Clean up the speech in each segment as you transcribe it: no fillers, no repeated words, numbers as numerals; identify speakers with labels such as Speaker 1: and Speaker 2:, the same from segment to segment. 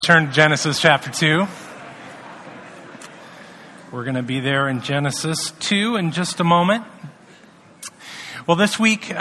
Speaker 1: Turn to Genesis chapter 2. We're going to be there in Genesis 2 in just a moment. Well, this week,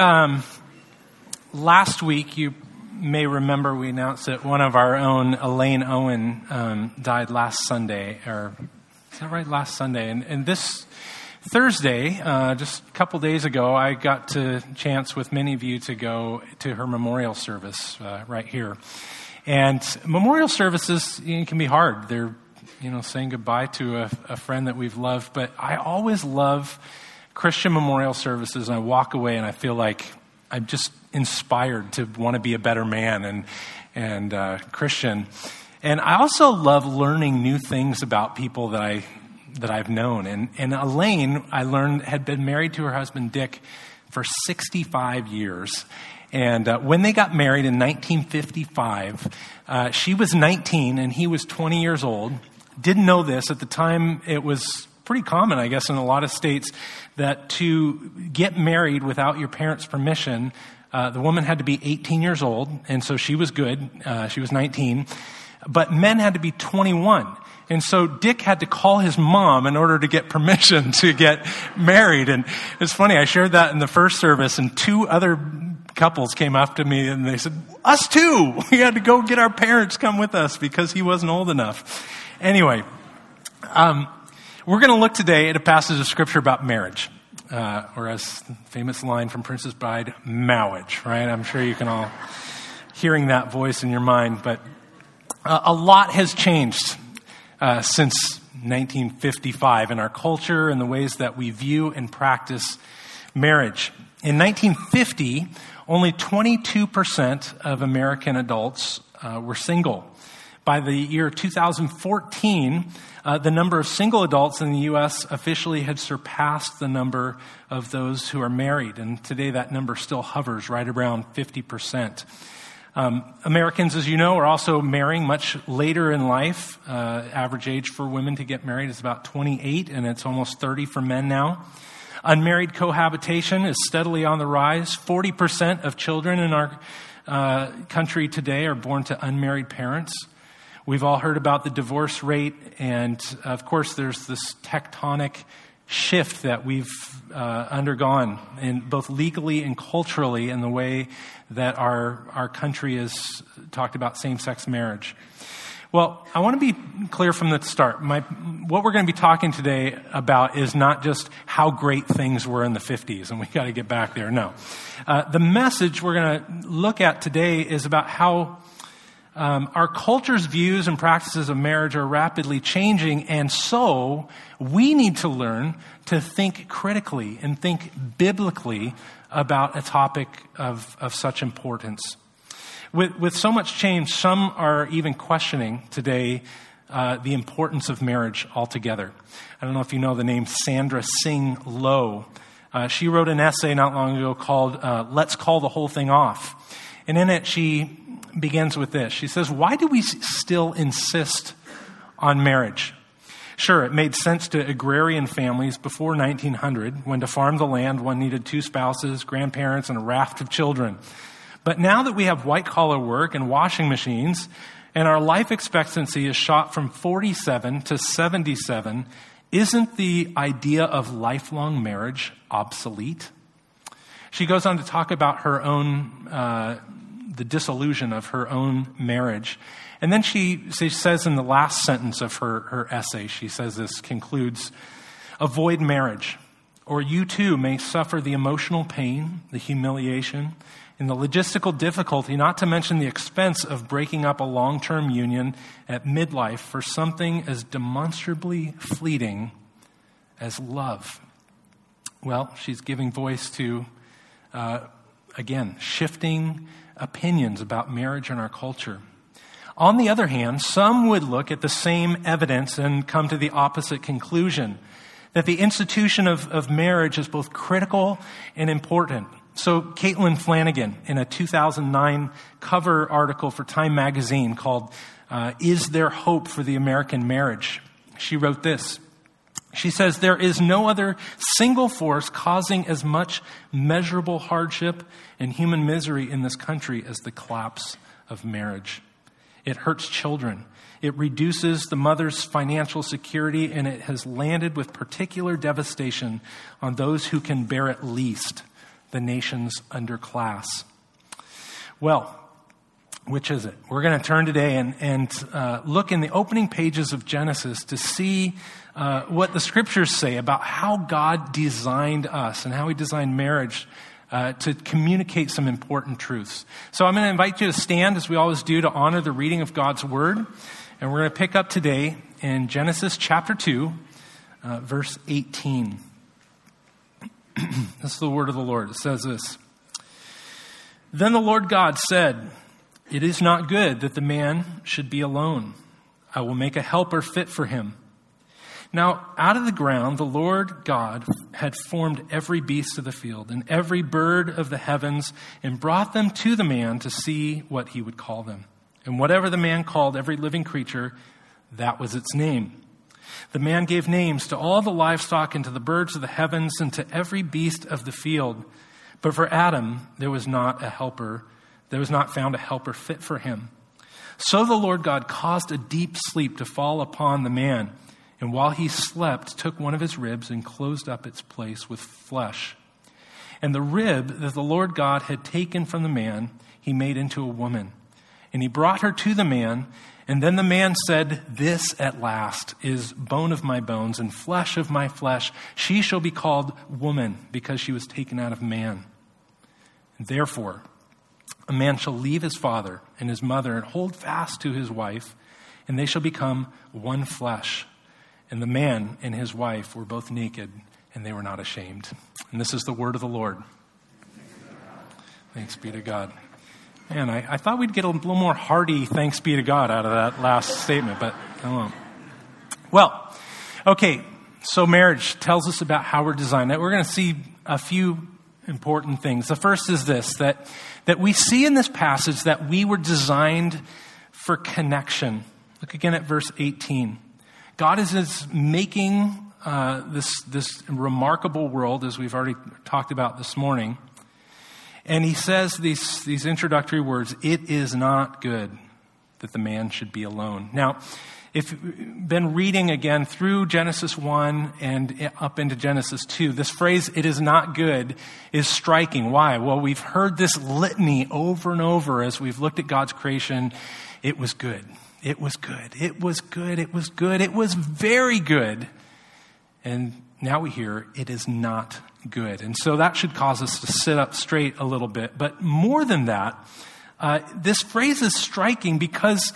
Speaker 1: last week, you may remember we announced that one of our own, Elaine Owen, died last Sunday. Or, is that right? Last Sunday. And this Thursday, just a couple days ago, I got to chance with many of you to go to her memorial service right here. And memorial services can be hard. They're, saying goodbye to a friend that we've loved. But I always love Christian memorial services, and I walk away and I feel like I'm just inspired to want to be a better man and Christian. And I also love learning new things about people that I've known. And Elaine, I learned, had been married to her husband Dick for 65 years. And when they got married in 1955, she was 19 and he was 20 years old. Didn't know this. At the time, it was pretty common, I guess, in a lot of states that to get married without your parents' permission, the woman had to be 18 years old. And so she was good. She was 19. But men had to be 21. And so Dick had to call his mom in order to get permission to get married. And it's funny, I shared that in the first service, and two other couples came up to me and they said, us too. We had to go get our parents come with us because he wasn't old enough. Anyway, we're going to look today at a passage of scripture about marriage, or as the famous line from Princess Bride, marriage, right? I'm sure you can all hearing that voice in your mind, but a lot has changed since 1955 in our culture and the ways that we view and practice marriage. In 1950, only 22% of American adults were single. By the year 2014, the number of single adults in the U.S. officially had surpassed the number of those who are married. And today that number still hovers right around 50%. Americans, as you know, are also marrying much later in life. Average age for women to get married is about 28, and it's almost 30 for men now. Unmarried cohabitation is steadily on the rise. 40% of children in our country today are born to unmarried parents. We've all heard about the divorce rate, and of course there's this tectonic shift that we've undergone, in both legally and culturally, in the way that our country has talked about same-sex marriage. Well, I want to be clear from the start. What we're going to be talking today about is not just how great things were in the 50s, and we got to get back there. No. The message we're going to look at today is about how our culture's views and practices of marriage are rapidly changing, and so we need to learn to think critically and think biblically about a topic of such importance. With so much change, some are even questioning today the importance of marriage altogether. I don't know if you know the name Sandra Singh Low. She wrote an essay not long ago called Let's Call the Whole Thing Off. And in it, she begins with this. She says, why do we still insist on marriage? Sure, it made sense to agrarian families before 1900, when to farm the land, one needed two spouses, grandparents, and a raft of children. But now that we have white-collar work and washing machines, and our life expectancy is shot from 47 to 77, isn't the idea of lifelong marriage obsolete? She goes on to talk about her own, the disillusion of her own marriage. And then she says in the last sentence of her essay, she says this, concludes, avoid marriage, or you too may suffer the emotional pain, the humiliation, and the logistical difficulty, not to mention the expense of breaking up a long-term union at midlife for something as demonstrably fleeting as love. Well, she's giving voice to, again, shifting opinions about marriage in our culture. On the other hand, some would look at the same evidence and come to the opposite conclusion, that the institution of marriage is both critical and important. So Caitlin Flanagan, in a 2009 cover article for Time magazine called Is There Hope for the American Marriage? She wrote this. She says, there is no other single force causing as much measurable hardship and human misery in this country as the collapse of marriage. It hurts children. It reduces the mother's financial security, and it has landed with particular devastation on those who can bear it least, the nation's underclass. Well, which is it? We're going to turn today and look in the opening pages of Genesis to see what the scriptures say about how God designed us and how he designed marriage to communicate some important truths. So I'm going to invite you to stand, as we always do, to honor the reading of God's word. And we're going to pick up today in Genesis chapter 2, verse 18. This is the word of the Lord. It says this: Then the Lord God said, "It is not good that the man should be alone. I will make a helper fit for him." Now, out of the ground, the Lord God had formed every beast of the field and every bird of the heavens and brought them to the man to see what he would call them. And whatever the man called every living creature, that was its name. The man gave names to all the livestock and to the birds of the heavens and to every beast of the field. But for Adam, there was not found a helper fit for him. So the Lord God caused a deep sleep to fall upon the man, and while he slept, took one of his ribs and closed up its place with flesh. And the rib that the Lord God had taken from the man, he made into a woman. And he brought her to the man, and then the man said, "This at last is bone of my bones and flesh of my flesh. She shall be called woman, because she was taken out of man. And therefore, a man shall leave his father and his mother and hold fast to his wife, and they shall become one flesh. And the man and his wife were both naked, and they were not ashamed." And this is the word of the Lord. Thanks be to God. Man, I thought we'd get a little more hearty thanks be to God out of that last statement, but I won't. Well, okay, so marriage tells us about how we're designed. We're going to see a few important things. The first is this, that we see in this passage that we were designed for connection. Look again at verse 18. God is making this remarkable world, as we've already talked about this morning. And he says these introductory words, "It is not good that the man should be alone." Now, if you've been reading again through Genesis 1 and up into Genesis 2, this phrase, "it is not good," is striking. Why? Well, we've heard this litany over and over as we've looked at God's creation. It was good. It was good. It was good. It was good. It was very good. And now we hear, "it is not good." And so that should cause us to sit up straight a little bit. But more than that, this phrase is striking because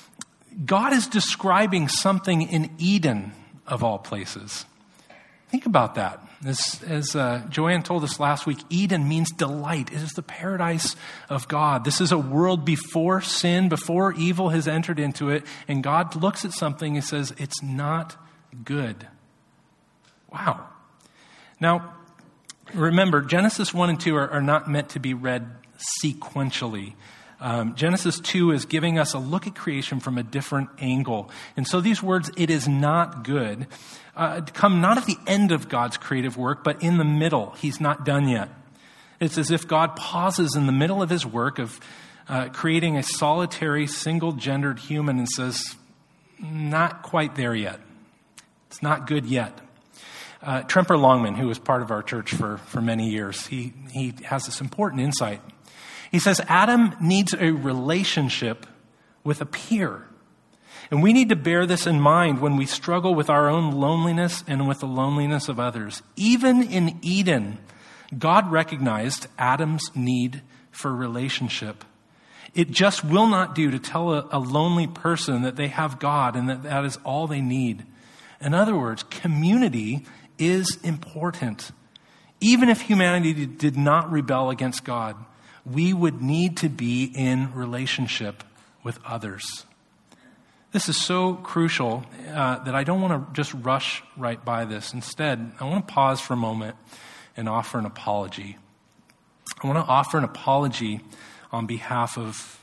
Speaker 1: God is describing something in Eden, of all places. Think about that. As Joanne told us last week, Eden means delight. It is the paradise of God. This is a world before sin, before evil has entered into it. And God looks at something and says, "it's not good." Wow. Now, remember, Genesis 1 and 2 are not meant to be read sequentially. Genesis 2 is giving us a look at creation from a different angle. And so these words, "it is not good," come not at the end of God's creative work, but in the middle. He's not done yet. It's as if God pauses in the middle of his work of creating a solitary, single-gendered human and says, "not quite there yet. It's not good yet." Tremper Longman, who was part of our church for many years, he has this important insight. He says, Adam needs a relationship with a peer. And we need to bear this in mind when we struggle with our own loneliness and with the loneliness of others. Even in Eden, God recognized Adam's need for relationship. It just will not do to tell a lonely person that they have God and that is all they need. In other words, community is important. Even if humanity did not rebel against God, we would need to be in relationship with others. This is so crucial that I don't want to just rush right by this. Instead, I want to pause for a moment and offer an apology. I want to offer an apology on behalf of,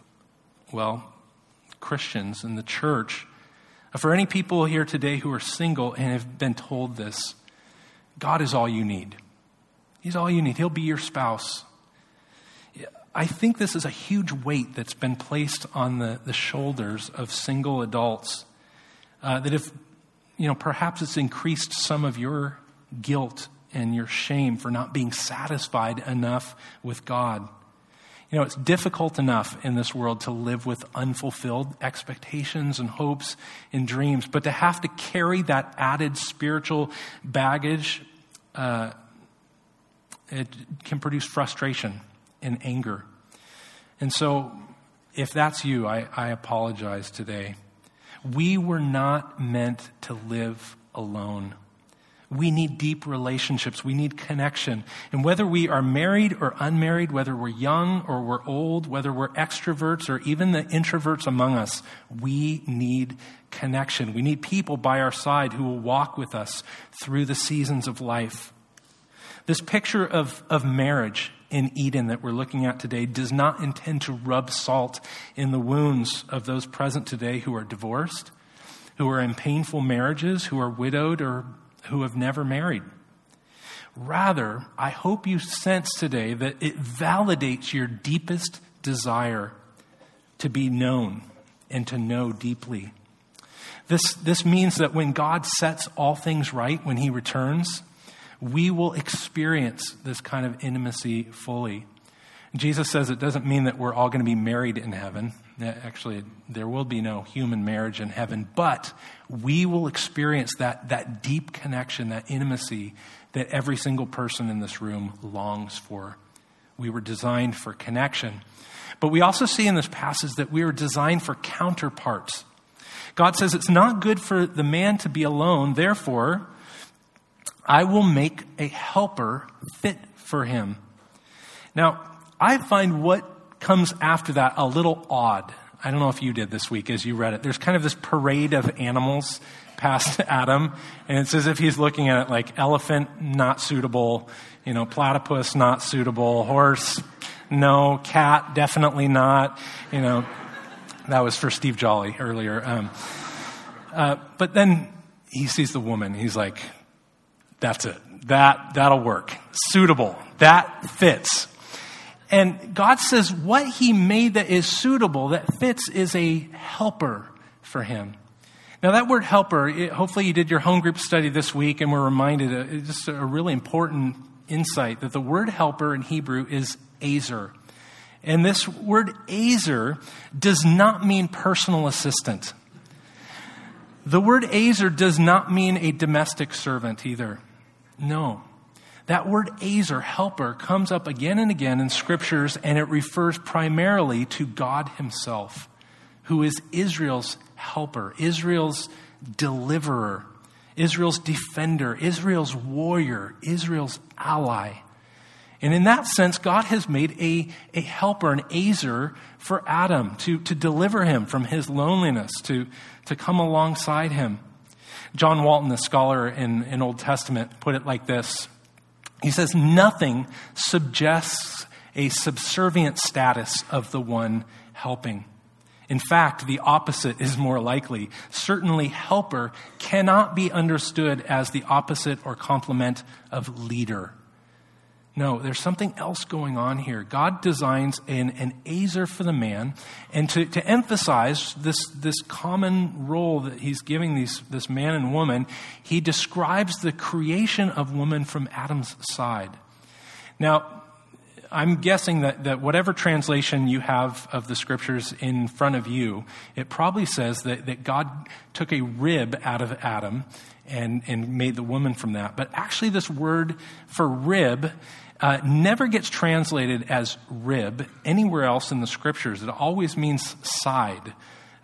Speaker 1: Christians in the church. For any people here today who are single and have been told this, God is all you need. He's all you need. He'll be your spouse. I think this is a huge weight that's been placed on the shoulders of single adults, that if, perhaps it's increased some of your guilt and your shame for not being satisfied enough with God. It's difficult enough in this world to live with unfulfilled expectations and hopes and dreams, but to have to carry that added spiritual baggage, it can produce frustration and anger. And so, if that's you, I apologize today. We were not meant to live alone. We need deep relationships. We need connection. And whether we are married or unmarried, whether we're young or we're old, whether we're extroverts or even the introverts among us, we need connection. We need people by our side who will walk with us through the seasons of life. This picture of marriage in Eden that we're looking at today does not intend to rub salt in the wounds of those present today who are divorced, who are in painful marriages, who are widowed, or who have never married. Rather, I hope you sense today that it validates your deepest desire to be known and to know deeply. This means that when God sets all things right, when he returns, we will experience this kind of intimacy fully. Jesus says it doesn't mean that we're all going to be married in heaven. Actually, there will be no human marriage in heaven, but we will experience that deep connection, that intimacy that every single person in this room longs for. We were designed for connection. But we also see in this passage that we were designed for counterparts. God says it's not good for the man to be alone, therefore, I will make a helper fit for him. Now, I find what comes after that a little odd. I don't know if you did this week as you read it. There's kind of this parade of animals past Adam, and it's as if he's looking at it like elephant, not suitable, platypus, not suitable, horse, no, cat, definitely not, that was for Steve Jolly earlier. But then he sees the woman. He's like, that's it. That'll work. Suitable. That fits. And God says what he made that is suitable, that fits, is a helper for him. Now that word helper, hopefully you did your home group study this week and were reminded, it's just a really important insight that the word helper in Hebrew is azer. And this word azer does not mean personal assistant. The word azer does not mean a domestic servant either. No. That word azer, helper, comes up again and again in scriptures, and it refers primarily to God himself, who is Israel's helper, Israel's deliverer, Israel's defender, Israel's warrior, Israel's ally. And in that sense, God has made a helper, an azer, for Adam to deliver him from his loneliness, to come alongside him. John Walton, the scholar in Old Testament, put it like this. He says, nothing suggests a subservient status of the one helping. In fact, the opposite is more likely. Certainly, helper cannot be understood as the opposite or complement of leader. No, there's something else going on here. God designs an azer for the man, and to emphasize this common role that he's giving this man and woman, he describes the creation of woman from Adam's side. Now, I'm guessing that whatever translation you have of the scriptures in front of you, it probably says that God took a rib out of Adam and made the woman from that. But actually this word for rib never gets translated as rib anywhere else in the scriptures. It always means side.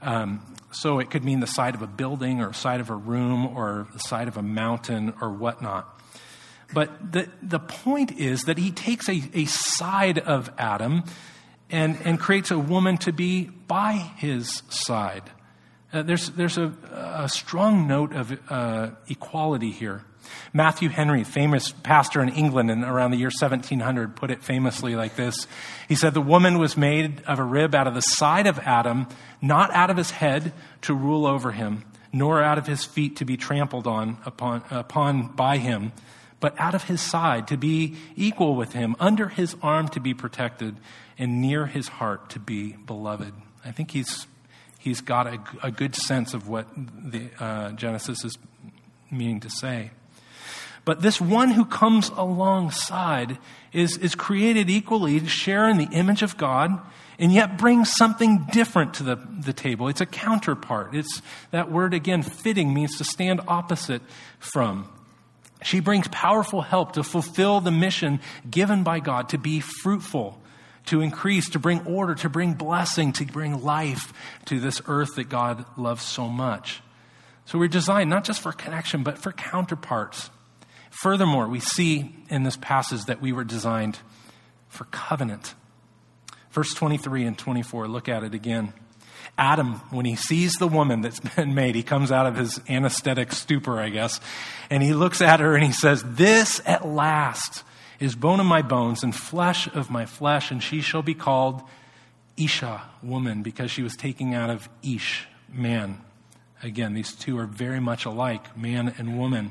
Speaker 1: So it could mean the side of a building or side of a room or the side of a mountain or whatnot. But the point is that he takes a side of Adam and creates a woman to be by his side. There's a strong note of equality here. Matthew Henry, famous pastor in England in around the year 1700, put it famously like this. He said, the woman was made of a rib out of the side of Adam, not out of his head to rule over him, nor out of his feet to be trampled on upon by him, but out of his side to be equal with him, under his arm to be protected, and near his heart to be beloved. I think he's got a good sense of what the Genesis is meaning to say. But this one who comes alongside is created equally to share in the image of God, and yet brings something different to the table. It's a counterpart. It's that word again, fitting, means to stand opposite from. She brings powerful help to fulfill the mission given by God, to be fruitful, to increase, to bring order, to bring blessing, to bring life to this earth that God loves so much. So we're designed not just for connection, but for counterparts. Furthermore, we see in this passage that we were designed for covenant. Verse 23 and 24, look at it again. Adam, when he sees the woman that's been made, he comes out of his anesthetic stupor, I guess, and he looks at her and he says, "This at last is bone of my bones and flesh of my flesh, and she shall be called Isha, woman, because she was taken out of Ish, man." Again, these two are very much alike, man and woman.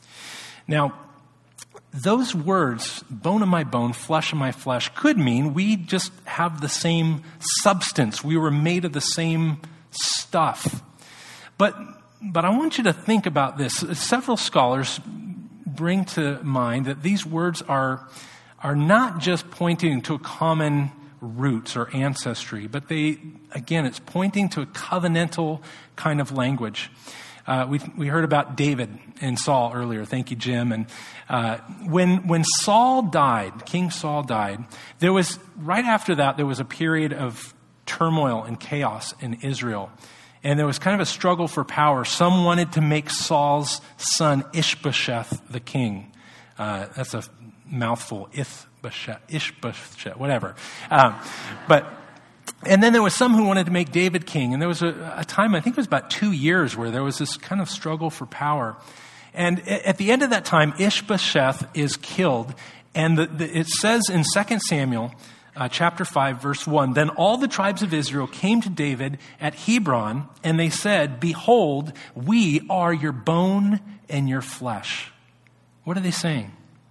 Speaker 1: Now, those words, bone of my bone, flesh of my flesh, could mean we just have the same substance. We were made of the same stuff. But I want you to think about this. Several scholars bring to mind that these words are not just pointing to a common roots or ancestry, but it's pointing to a covenantal kind of language. We heard about David and Saul earlier. Thank you, Jim. And when Saul died, King Saul died, right after that, there was a period of turmoil and chaos in Israel. And there was kind of a struggle for power. Some wanted to make Saul's son Ishbosheth the king. That's a mouthful, Ishbosheth, whatever. And then there was some who wanted to make David king. And there was a time, I think it was about 2 years, where there was this kind of struggle for power. And at the end of that time, Ishbosheth is killed. And it says in 2 Samuel chapter 5, verse 1, "Then all the tribes of Israel came to David at Hebron, and they said, 'Behold, we are your bone and your flesh.'" What are they saying?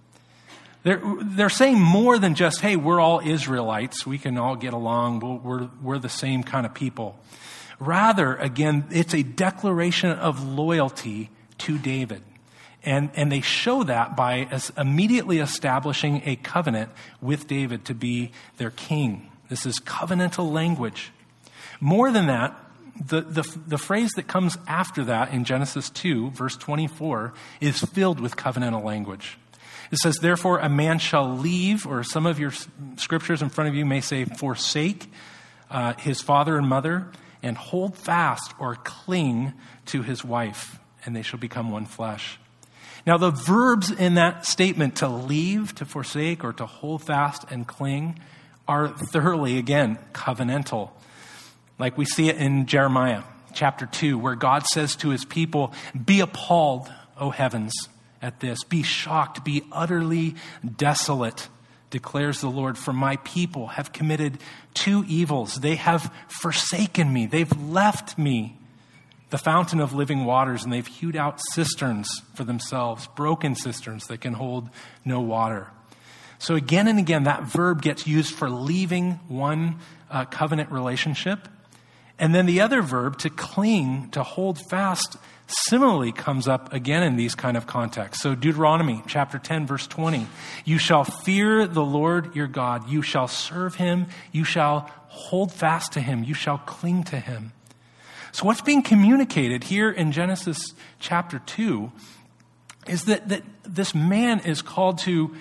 Speaker 1: They're saying more than just, hey, we're all Israelites. We can all get along. We're the same kind of people. Rather, again, it's a declaration of loyalty to David. And they show that by immediately establishing a covenant with David to be their king. This is covenantal language. More than that, the phrase that comes after that in Genesis 2, verse 24, is filled with covenantal language. It says, "Therefore a man shall leave," or some of your scriptures in front of you may say, "forsake his father and mother, and hold fast," or cling to his wife, "and they shall become one flesh." Now the verbs in that statement, to leave, to forsake, or to hold fast and cling, are thoroughly, again, covenantal. Like we see it in Jeremiah chapter 2, where God says to his people, "Be appalled, O heavens, at this. Be shocked, be utterly desolate, declares the Lord, for my people have committed 2 evils. They have forsaken me. They've left me, the fountain of living waters, and they've hewed out cisterns for themselves, broken cisterns that can hold no water." So again and again, that verb gets used for leaving one covenant relationship. And then the other verb, to cling, to hold fast, similarly comes up again in these kind of contexts. So Deuteronomy chapter 10, verse 20, "You shall fear the Lord your God. You shall serve him. You shall hold fast to him. You shall cling to him." So what's being communicated here in Genesis chapter 2 is that this man is called to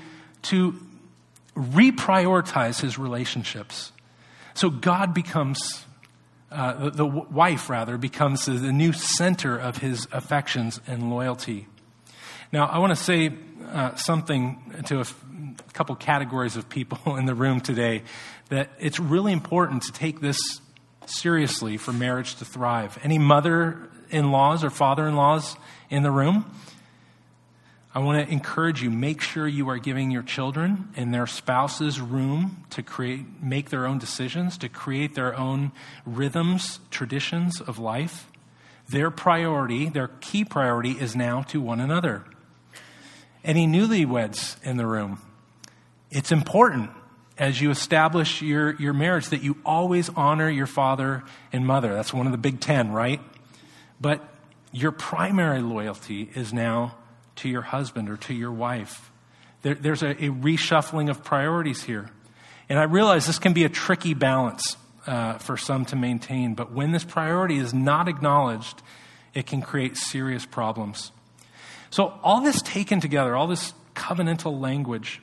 Speaker 1: reprioritize his relationships. So God becomes... the wife, rather, becomes the new center of his affections and loyalty. Now, I want to say something to a couple categories of people in the room today, that it's really important to take this seriously for marriage to thrive. Any mother-in-laws or father-in-laws in the room? I want to encourage you, make sure you are giving your children and their spouses room to make their own decisions, to create their own rhythms, traditions of life. Their key priority is now to one another. Any newlyweds in the room? It's important as you establish your marriage that you always honor your father and mother. That's one of the big 10, right? But your primary loyalty is now to your husband or to your wife. There's a reshuffling of priorities here. And I realize this can be a tricky balance for some to maintain, but when this priority is not acknowledged, it can create serious problems. So all this taken together, all this covenantal language,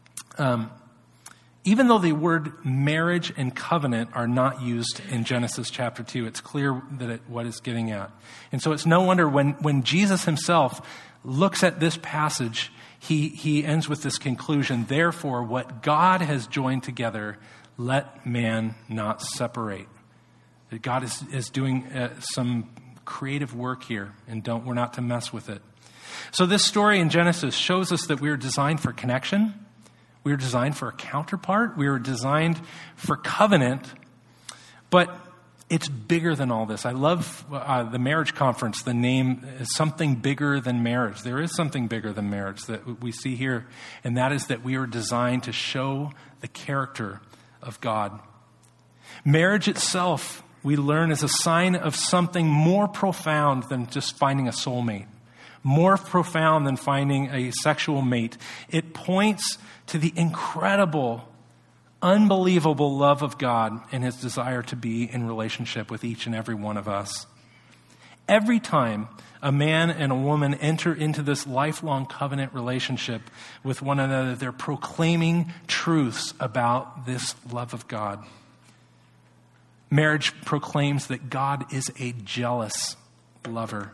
Speaker 1: even though the word marriage and covenant are not used in Genesis chapter 2, it's clear that what it's getting at. And so it's no wonder when Jesus himself looks at this passage, he ends with this conclusion, therefore, what God has joined together, let man not separate. That God is doing some creative work here, and we're not to mess with it. So this story in Genesis shows us that we are designed for connection. We are designed for a counterpart. We are designed for covenant. But it's bigger than all this. I love the marriage conference. The name is something bigger than marriage. There is something bigger than marriage that we see here, and that is that we are designed to show the character of God. Marriage itself, we learn, is a sign of something more profound than just finding a soulmate, more profound than finding a sexual mate. It points to the incredible, unbelievable love of God and his desire to be in relationship with each and every one of us. Every time a man and a woman enter into this lifelong covenant relationship with one another, they're proclaiming truths about this love of God. Marriage proclaims that God is a jealous lover.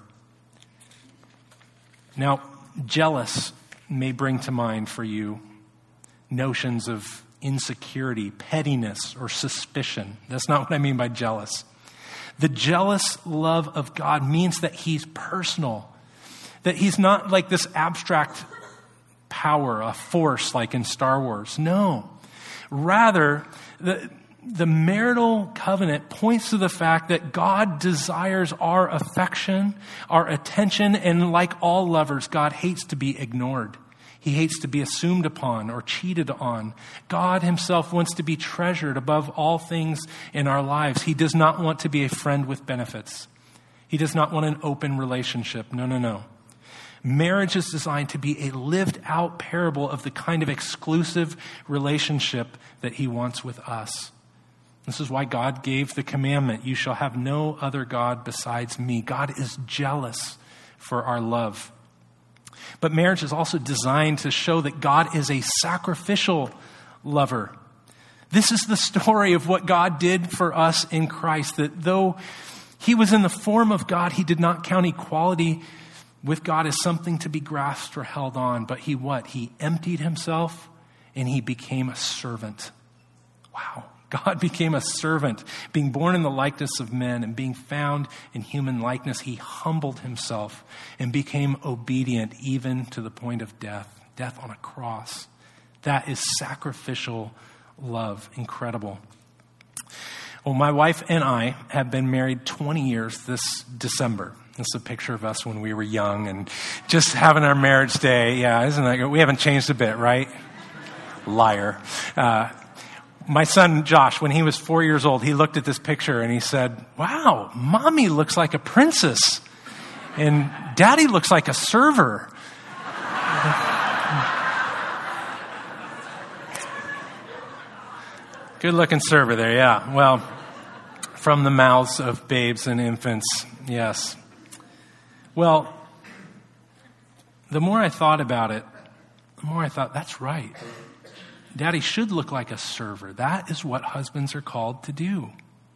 Speaker 1: Now, jealous may bring to mind for you notions of insecurity, pettiness, or suspicion. That's not what I mean by jealous. The jealous love of God means that he's personal, that he's not like this abstract power, a force like in Star Wars. No. Rather, the marital covenant points to the fact that God desires our affection, our attention, and like all lovers, God hates to be ignored. He hates to be assumed upon or cheated on. God himself wants to be treasured above all things in our lives. He does not want to be a friend with benefits. He does not want an open relationship. No. Marriage is designed to be a lived out parable of the kind of exclusive relationship that he wants with us. This is why God gave the commandment, you shall have no other God besides me. God is jealous for our love. But marriage is also designed to show that God is a sacrificial lover. This is the story of what God did for us in Christ, that though he was in the form of God, he did not count equality with God as something to be grasped or held on. But he emptied himself and he became a servant. Wow. God became a servant, being born in the likeness of men and being found in human likeness. He humbled himself and became obedient even to the point of death on a cross. That is sacrificial love. Incredible. Well, my wife and I have been married 20 years this December. This is a picture of us when we were young and just having our marriage day. Yeah, isn't that good? We haven't changed a bit, right? Liar. My son, Josh, when he was 4 years old, he looked at this picture and he said, wow, mommy looks like a princess and daddy looks like a server. Good looking server there, yeah. Well, from the mouths of babes and infants, yes. Well, the more I thought about it, the more I thought, that's right. Daddy should look like a server. That is what husbands are called to do.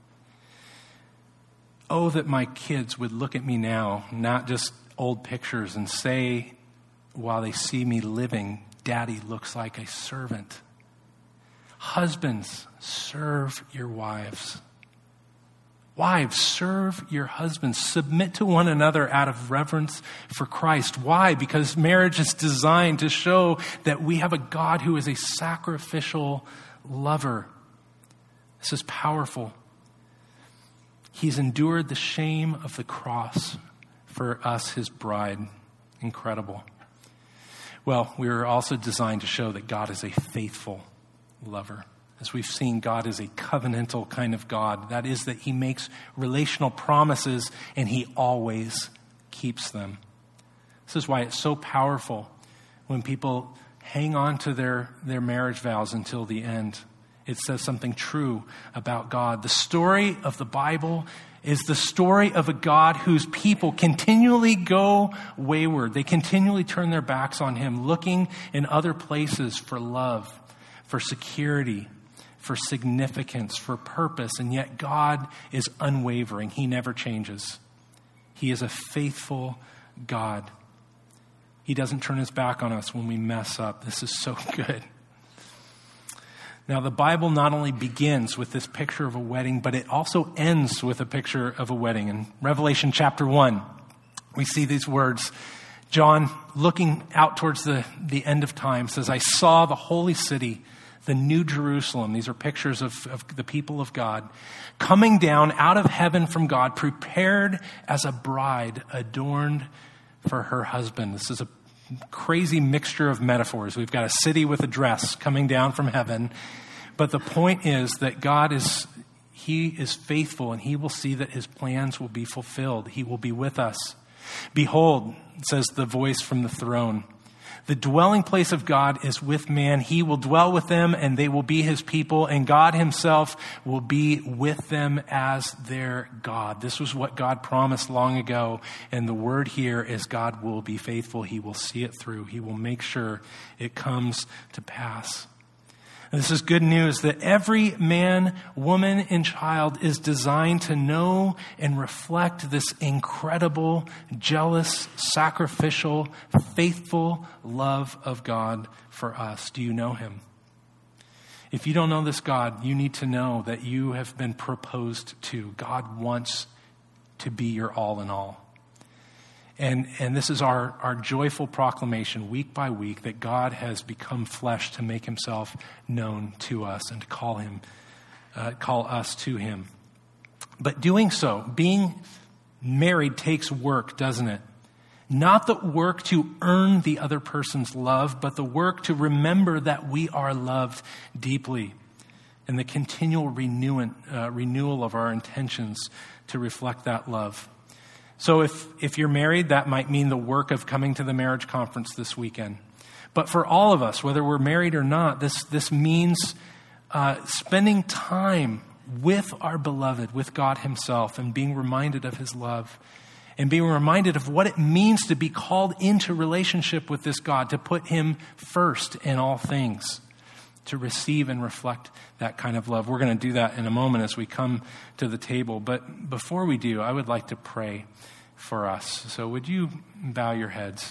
Speaker 1: Oh, that my kids would look at me now, not just old pictures, and say, while they see me living, Daddy looks like a servant. Husbands, serve your wives. Wives, serve your husbands. Submit to one another out of reverence for Christ. Why? Because marriage is designed to show that we have a God who is a sacrificial lover. This is powerful. He's endured the shame of the cross for us, his bride. Incredible. Well, we were also designed to show that God is a faithful lover. As we've seen, God is a covenantal kind of God. That is, that he makes relational promises and he always keeps them. This is why it's so powerful when people hang on to their marriage vows until the end. It says something true about God. The story of the Bible is the story of a God whose people continually go wayward. They continually turn their backs on him, looking in other places for love, for security, for significance, for purpose. And yet God is unwavering. He never changes. He is a faithful God. He doesn't turn his back on us when we mess up. This is so good. Now, the Bible not only begins with this picture of a wedding, but it also ends with a picture of a wedding. In Revelation chapter 1, we see these words. John, looking out towards the end of time, says, I saw the holy city, the new Jerusalem. These are pictures of the people of God, coming down out of heaven from God, prepared as a bride adorned for her husband. This is a crazy mixture of metaphors. We've got a city with a dress coming down from heaven. But the point is that he is faithful, and he will see that his plans will be fulfilled. He will be with us. Behold, says the voice from the throne, the dwelling place of God is with man. He will dwell with them, and they will be his people, and God himself will be with them as their God. This was what God promised long ago, and the word here is God will be faithful. He will see it through. He will make sure it comes to pass. And this is good news that every man, woman, and child is designed to know and reflect this incredible, jealous, sacrificial, faithful love of God for us. Do you know him? If you don't know this God, you need to know that you have been proposed to. God wants to be your all in all. And this is our joyful proclamation week by week that God has become flesh to make himself known to us and to call us to him. But doing so, being married takes work, doesn't it? Not the work to earn the other person's love, but the work to remember that we are loved deeply, and the continual renewal of our intentions to reflect that love. So if you're married, that might mean the work of coming to the marriage conference this weekend. But for all of us, whether we're married or not, this means spending time with our beloved, with God himself, and being reminded of his love, and being reminded of what it means to be called into relationship with this God, to put him first in all things, to receive and reflect that kind of love. We're going to do that in a moment as we come to the table. But before we do, I would like to pray for us. So would you bow your heads?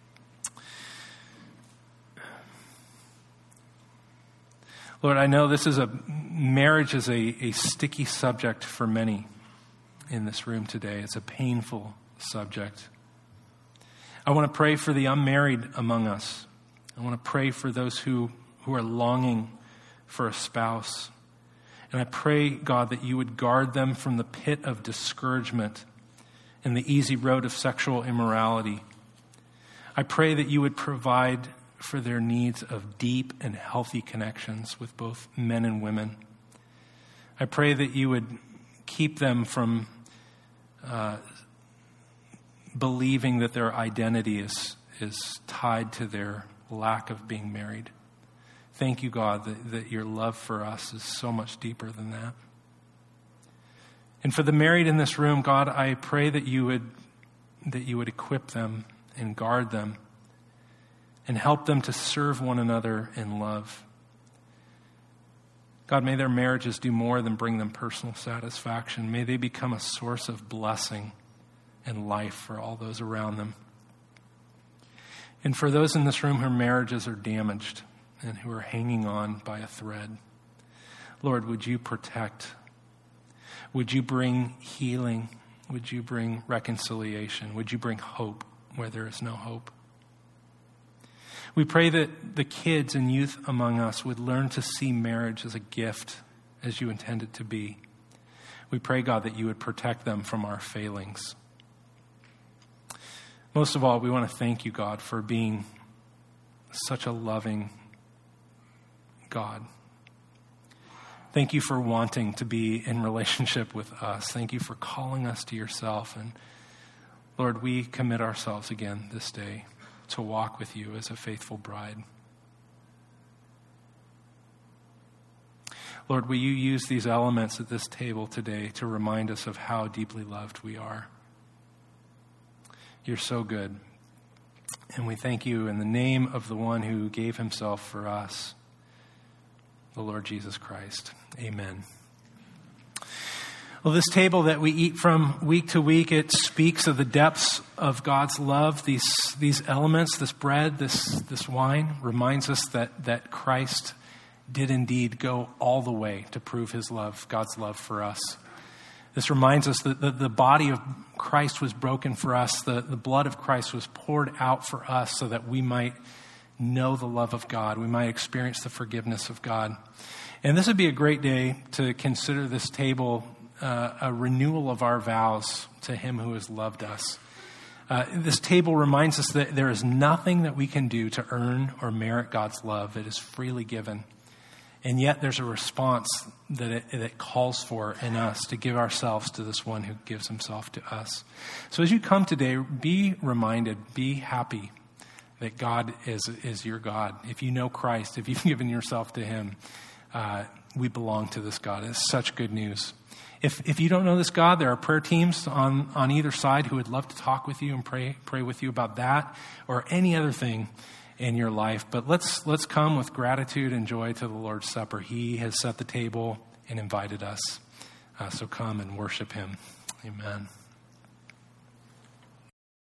Speaker 1: Lord, I know marriage is a sticky subject for many in this room today. It's a painful subject. I want to pray for the unmarried among us. I want to pray for those who are longing for a spouse. And I pray, God, that you would guard them from the pit of discouragement and the easy road of sexual immorality. I pray that you would provide for their needs of deep and healthy connections with both men and women. I pray that you would keep them from believing that their identity is tied to their lack of being married. Thank you, God, that your love for us is so much deeper than that. And for the married in this room, God, I pray that you would equip them and guard them and help them to serve one another in love. God, may their marriages do more than bring them personal satisfaction. May they become a source of blessing and life for all those around them. And for those in this room whose marriages are damaged and who are hanging on by a thread, Lord, would you protect? Would you bring healing? Would you bring reconciliation? Would you bring hope where there is no hope? We pray that the kids and youth among us would learn to see marriage as a gift, as you intend it to be. We pray, God, that you would protect them from our failings. Most of all, we want to thank you, God, for being such a loving God. Thank you for wanting to be in relationship with us. Thank you for calling us to yourself. And Lord, we commit ourselves again this day to walk with you as a faithful bride. Lord, will you use these elements at this table today to remind us of how deeply loved we are? You're so good. And we thank you in the name of the one who gave himself for us, the Lord Jesus Christ. Amen. Well, this table that we eat from week to week, it speaks of the depths of God's love. These elements, this bread, this wine, reminds us that Christ did indeed go all the way to prove his love, God's love for us. This reminds us that the body of Christ was broken for us. The blood of Christ was poured out for us so that we might know the love of God. We might experience the forgiveness of God. And this would be a great day to consider this table a renewal of our vows to him who has loved us. This table reminds us that there is nothing that we can do to earn or merit God's love. It is freely given. And yet there's a response that it calls for in us to give ourselves to this one who gives himself to us. So as you come today, be reminded, be happy that God is your God. If you know Christ, if you've given yourself to him, we belong to this God. It's such good news. If you don't know this God, there are prayer teams on either side who would love to talk with you and pray with you about that or any other thing in your life. But let's come with gratitude and joy to the Lord's Supper. He has set the table and invited us. So come and worship him. Amen.